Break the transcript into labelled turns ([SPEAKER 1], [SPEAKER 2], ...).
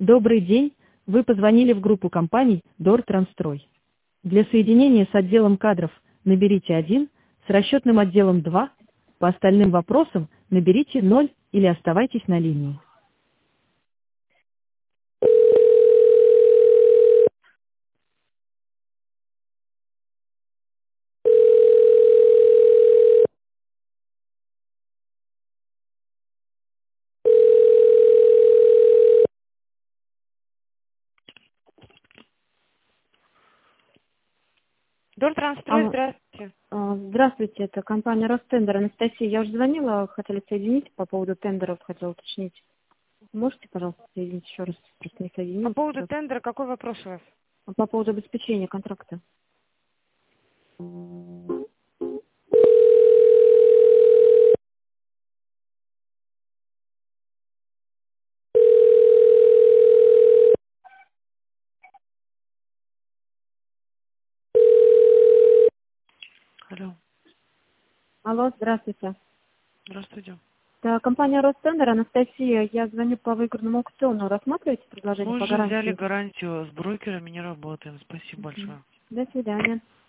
[SPEAKER 1] Добрый день, вы позвонили в группу компаний Дортранстрой. Для соединения с отделом кадров наберите 1, с расчетным отделом 2, по остальным вопросам наберите 0 или оставайтесь на линии.
[SPEAKER 2] Дортранстрой,
[SPEAKER 3] Алло.
[SPEAKER 2] здравствуйте.
[SPEAKER 3] Здравствуйте, это компания Ростендер. Анастасия, я уже звонила, хотели соединить по поводу тендеров, хотела уточнить. Можете, пожалуйста, соединить еще раз, просто не
[SPEAKER 2] По
[SPEAKER 3] соединить.
[SPEAKER 2] поводу тендера, какой вопрос у вас?
[SPEAKER 3] По поводу обеспечения контракта.
[SPEAKER 4] Алло,
[SPEAKER 3] Алло, здравствуйте.
[SPEAKER 4] здравствуйте.
[SPEAKER 3] Это компания Ростендер. Анастасия, я звоню по выигранному аукциону. Рассматриваете предложение
[SPEAKER 4] Мы
[SPEAKER 3] по
[SPEAKER 4] уже взяли
[SPEAKER 3] гарантии?
[SPEAKER 4] гарантию, с брокерами не работаем. Спасибо большое.
[SPEAKER 3] До свидания.